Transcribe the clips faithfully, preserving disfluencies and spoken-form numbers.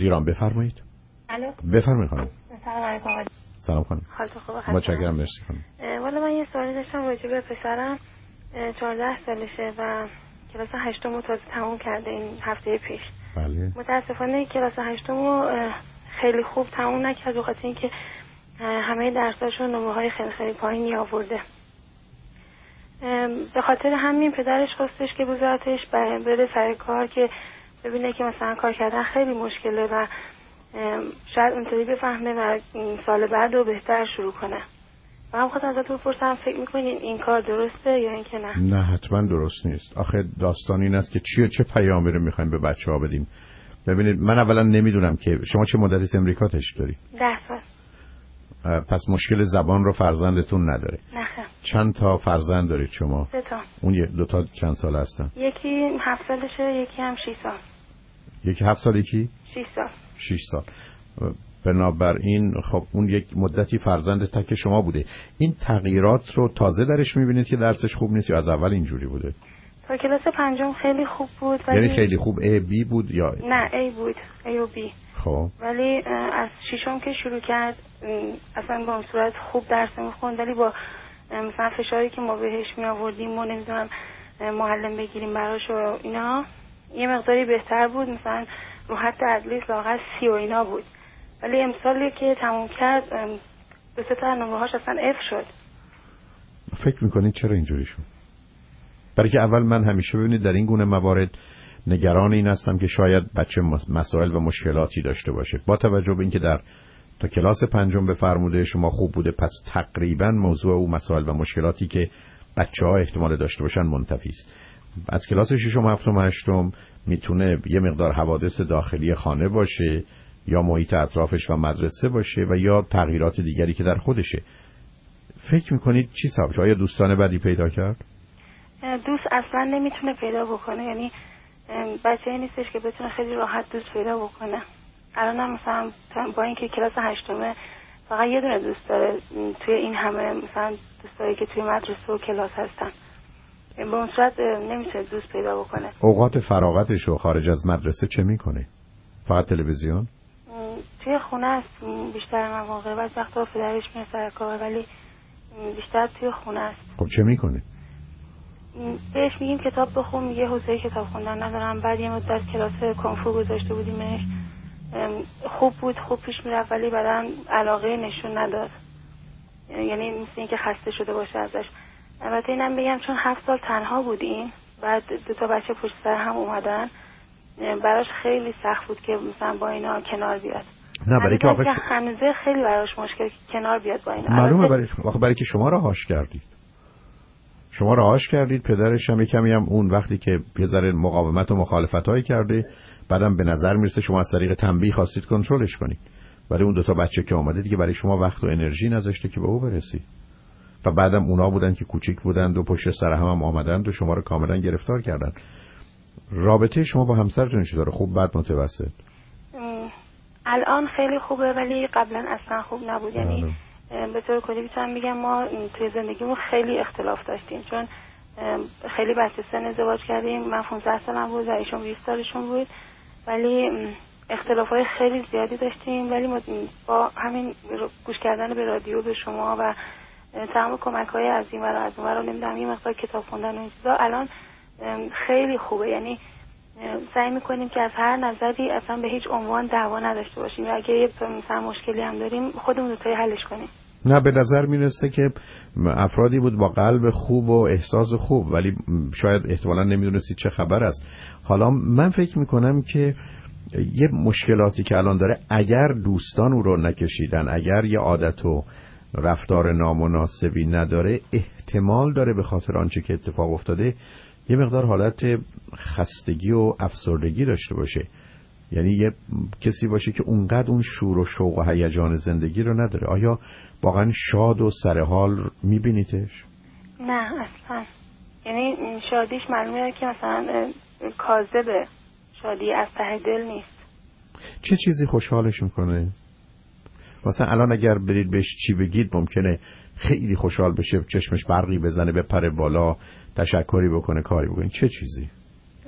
لیران بفرمایید. الو بفرمایید خانم. سلام علیکم. سلام خانم. حالت خوبه؟ متشکرم، مرسی خانم. والا من یه سوالی داشتم راجع به پسرم. چهارده سالشه و کلاس هشتم رو تازه تموم کرده این هفته پیش. بله. متاسفانه کلاس هشتم رو خیلی خوب تموم نکرد به خاطر اینکه همه درساشو نمره‌های خیلی خیلی پایینی آورده. به خاطر همین پدرش خواستش که بذارتش بره سر کار که ببینه که مثلا کار کردن خیلی مشکله و شاید اونطوری بفهمه و سال بعد رو بهتر شروع کنه. و هم خواستم ازتون بپرسم فکر میکنین این کار درسته یا اینکه نه؟ نه حتما درست نیست. آخه داستان این است که چیه چه پیامی رو میخوایم به بچه‌ها بدیم. ببینید من اولا نمیدونم که شما چه مدتی امریکا تشریف دارید؟ ده سال. پس مشکل زبان رو فرزندتون نداره؟ نه. چند تا فرزند دارید شما؟ سه تا. اون یه دو تا چند سال هستن؟ یکی هفت سالشه، یکی هم شش سال. یکی هفت سال، یکی شش سال. شش سال. بنابراین خب اون یک مدتی فرزند تک شما بوده. این تغییرات رو تازه درش میبینید که درسش خوب نیست یا از اول اینجوری بوده؟ تا کلاس پنجم خیلی خوب بود ولی یعنی خیلی خوب A B بود یا نه A بود A و B. خب ولی از ششم که شروع کرد اصلا با اون صورت خوب درس میخوند ولی با مثلا فشاری که ما بهش می آوردیم و نمیدونم معلم بگیریم براش و اینا یه مقداری بهتر بود، مثلا رو حد ادلیست لااقل سی و اینا بود. ولی امسالی که تموم کرد دو سه تا نمره‌هاش اصلا اف شد. فکر میکنید چرا اینجوری شد؟ برای که اول من همیشه ببینید در این گونه موارد نگران این هستم که شاید بچه مسائل و مشکلاتی داشته باشه. با توجه به اینکه در تا کلاس پنجم به فرموده شما خوب بوده، پس تقریبا موضوع او مسائل و مشکلاتی که بچه‌ها احتمال داشته باشن منتفی است. از کلاس ششم، هفتم و هشتم میتونه یه مقدار حوادث داخلی خانه باشه یا محیط اطرافش و مدرسه باشه و یا تغییرات دیگری که در خودشه. فکر میکنید چی سببش؟ آیا دوستان بدی پیدا کرد؟ دوست اصلا نمیتونه پیدا بکنه، یعنی بچه‌ای نیستش که بتونه خیلی راحت دوست پیدا بکنه. الان هم مثلا با اینکه کلاس هشتمه فقط یه دونه دوست داره توی این همه مثلا دوستایی که توی مدرسه و کلاس هستن. به اون صورت نمیشه دوست پیدا بکنه. اوقات فراغتش رو خارج از مدرسه چه میکنه؟ فقط تلویزیون؟ توی خونه است بیشتر مواقع، بعضی وقتا پدرش میاد سر کار ولی بیشتر توی خونه است. خب چه میکنه؟ بهش میگیم کتاب بخون، میگه حوصله کتاب خوندن ندارم. بعد یه مدت کلاس کونفو گذاشته بودیمش، خوب بود، خوب پیش میرفت ولی بعداً علاقه نشون نداد، یعنی مثل اینکه خسته شده باشه ازش. البته اینم بگم چون هفت سال تنها بودیم، بعد دو تا بچه پشت سر هم اومدن، براش خیلی سخت بود که مثلا با اینا کنار بیاد. نه برای که آخه هنوزه خیلی براش مشکل کنار بیاد با اینا. معلومه برای آخه برای که شما رهاش کردید. شما رهاش کردید، پدرش هم یکمی هم اون وقتی که یه ذره مقاومت و مخالفتایی کرده، بعدم به نظر میرسه شما از طریق تنبیه خواستید کنترلش کنید. برای اون دو تا بچه که اومده دیگه برای شما وقت و انرژی نذاشته که به او برسید. و بعدم اونا بودن که کوچیک بودند و پشت سر هم, هم آمدند و شما رو کاملا گرفتار کردن. رابطه شما با همسرتون چطوره؟ خوب بد متوسط؟ الان خیلی خوبه ولی قبلا اصلا خوب نبود. یعنی به طور کلی میتونم بگم ما توی زندگیمون خیلی اختلاف داشتیم، چون خیلی بچه سن ازدواج کردیم. من پانزده سالم بود و ایشون بیست سالشون بود، ولی اختلافای خیلی زیادی داشتیم. ولی با همین گوش کردن به رادیو به شما و تمام کمک‌های از این ور از اون ور، نمیدونم یه مقدار کتاب خوندن و این چیزا، الان خیلی خوبه. یعنی سعی میکنیم که از هر نظری اصلا به هیچ عنوان دعوا نداشته باشیم و اگه یه مثلا مشکلی هم داریم خودمون دو تایی حلش کنیم. نه به نظر میرسه که افرادی بود با قلب خوب و احساس خوب، ولی شاید احتمالاً نمیدونستید چه خبر است. حالا من فکر میکنم که یه مشکلاتی که الان داره، اگر دوستان او رو نکشیدن، اگر یه عادت و رفتار نامناسبی نداره، احتمال داره به خاطر آنچه که اتفاق افتاده یه مقدار حالت خستگی و افسردگی داشته باشه. یعنی یه کسی باشه که اونقدر اون شور و شوق و هیجان زندگی رو نداره. آیا واقعا شاد و سرحال میبینیدش؟ نه اصلا. یعنی شادیش معلومه که مثلا کاذبه، شادی از ته دل نیست. چه چیزی خوشحالش میکنه؟ مثلا الان اگر برید بهش چی بگید ممکنه خیلی خوشحال بشه، چشمش برقی بزنه، بپره بالا، تشکری بکنه، کاری بکنه. چه چیزی؟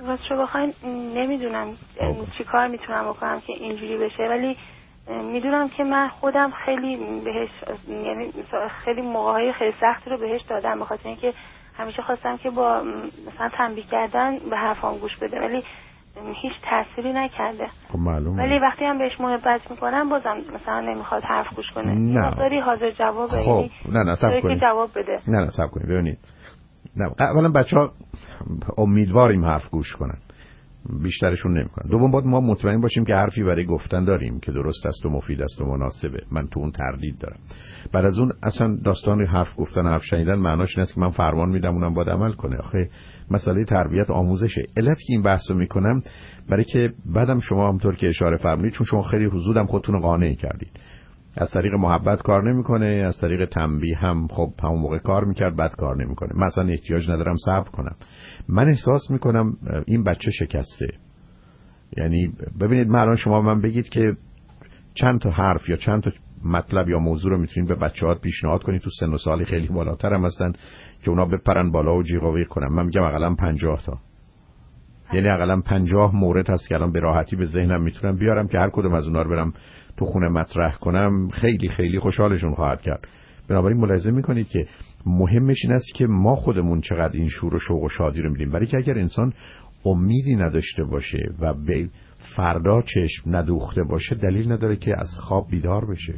راستشو بخواین نمیدونم چی کار میتونم بکنم که اینجوری بشه، ولی میدونم که من خودم خیلی بهش، یعنی خیلی موقعهای خیلی سختی رو بهش دادم، به خاطر اینکه همیشه خواستم که با مثلا تنبیه کردن به حرفام گوش بده، ولی هیچ تأثیری نکرده. خب معلومه. ولی وقتی هم بهش محبت میکنم بازم مثلا نمیخواد حرف گوش کنه. نه. مقداری حاضر جوابه. خب نه نه صبر کنید. جواب بده. نه نه صبر کنید ببینید. نه اولا بچه‌ها امیدواریم حرف گوش کنن. بیشترشون نمیکنن. دوم باید ما مطمئن باشیم که حرفی برای گفتن داریم که درست است و مفید است و مناسبه. من تو اون تردید دارم. بعد از اون اصلا داستان حرف گفتن، حرف شنیدن معناش این است که من فرمان میدم اونم باید عمل کنه. آخه مسئله تربیت آموزشه. علت که این بحثو میکنم برای که بعدم شما همونطور که اشاره فرمودید، چون شما خیلی حضورم خودتون رو قانع کردید. از طریق محبت کار نمیکنه، از طریق تنبیه هم خب همون موقع کار میکرد، بعد کار نمیکنه. مثلا احتیاج ندارم صبر کنم. من احساس میکنم این بچه شکسته. یعنی ببینید من الان شما من بگید که چند تا حرف یا چند تا مطلب یا موضوع رو میتونید به بچه‌ها پیشنهاد کنید تو سن و سالی خیلی بالاتر هم هستن که اونا بپرن بالا و جیغ و ویغ کنن. من میگم حداقل پنجاه تا. یعنی حداقل پنجاه مورد هست که الان به راحتی به ذهنم میتونم بیارم که هر کدوم از اونها رو برم تو خونه مطرح کنم خیلی خیلی خوشحالشون خواهد کرد. بنابراین ملاحظه میکنید که مهمش این است که ما خودمون چقدر این شور و شوق و شادی رو میدیم. برای که اگر انسان امیدی نداشته باشه و به فردا چشم ندوخته باشه دلیل نداره که از خواب بیدار بشه.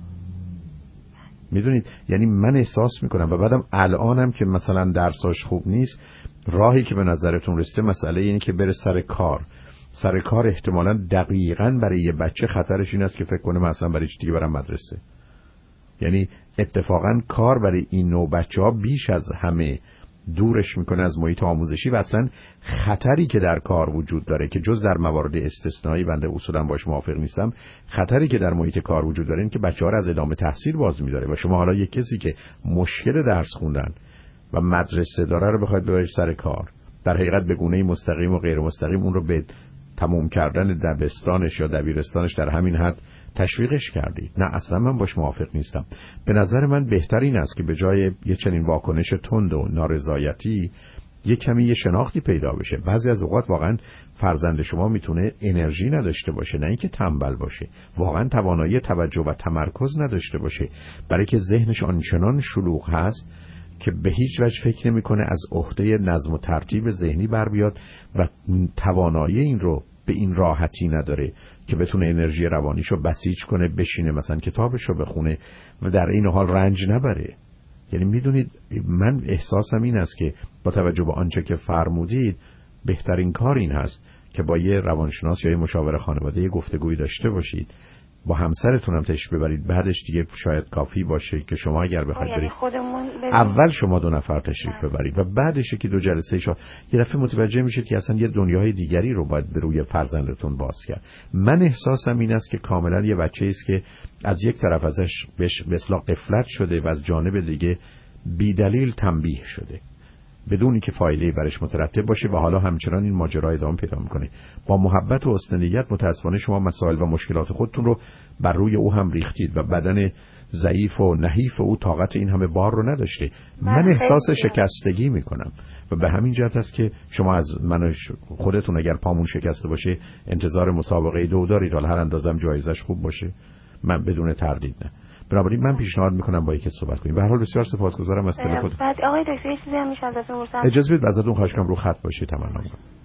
میدونید یعنی من احساس میکنم و بعدم الانم که مثلا درساش خوب نیست، راهی که به نظرتون رسیده مسئله اینه که بره سر کار. سر کار احتمالاً دقیقاً برای یه بچه خطرش این است که فکر کنه مثلا برای چی دیگه برم مدرسه. یعنی اتفاقاً کار برای این نوع بچه‌ها بیش از همه دورش میکنه از محیط آموزشی و اصلا خطری که در کار وجود داره که جز در موارد استثنایی بنده اصولاً باش موافق نیستم، خطری که در محیط کار وجود داره این که بچه‌ها رو از ادامه تحصیل باز می‌داره و شما حالا یک کسی که مشکل درس خوندن و مدرسه داره رو بخواید ببرید سر کار، در حقیقت به گونه‌ای مستقیم و غیر مستقیم اون رو به تموم کردن دبستانش یا دبیرستانش در همین حد تشویقش کردید. نه اصلا من باش موافق نیستم. به نظر من بهتر این است که به جای یه چنین واکنش تند و نارضایتی یه کمی یه شناختی پیدا بشه. بعضی از اوقات واقعا فرزند شما میتونه انرژی نداشته باشه، نه اینکه تنبل باشه، واقعا توانایی توجه و تمرکز نداشته باشه، برای که ذهنش آنچنان شلوغ هست که به هیچ وجه فکر نمی‌کنه از عهده نظم و ترتیب ذهنی بر بیاد و توانایی این رو به این راحتی نداره که بتونه انرژی روانیشو بسیج کنه، بشینه مثلا کتابشو بخونه و در این حال رنج نبره. یعنی میدونید من احساسم این است که با توجه به آنچه که فرمودید بهترین کار این هست که با یه روانشناس یا یه مشاور خانواده یه گفتگویی داشته باشید، با همسرتون هم تشریف ببرید. بعدش دیگه شاید کافی باشه که شما اگر بخواید برید اول شما دو نفر تشریف ببرید و بعدش که دو جلسه شما یه دفعه متوجه میشید که اصلا یه دنیای دیگری رو باید به روی فرزندتون باز کرد. من احساسم این است که کاملا یه بچه‌ای است که از یک طرف ازش بهش به اصطلاح غفلت شده و از جانب دیگه بی‌دلیل تنبیه شده بدون اینکه فایده‌ای برش مترتب باشه و حالا همچنان این ماجرا ادامه پیدا میکنه. با محبت و حسن نیت متأسفانه شما مسائل و مشکلات خودتون رو بر روی او هم ریختید و بدن ضعیف و نحیف او طاقت این همه بار رو نداشته. من احساس شکستگی میکنم و به همین جهت است که شما از من خودتون اگر پامون شکسته باشه انتظار مسابقه دو دارید، حالا هر اندازم جایزش خوب باشه، من بدون تردید نه. بنابراین من پیشنهاد میکنم با یکی صحبت کنیم. به هر حال بسیار سپاسگزارم از تلفن. بعد آقای دکتر یه چیزی هم میشه ازتون بپرسم؟ اجازه بدید ازتون خواهش کنم رو خط باشید تمام.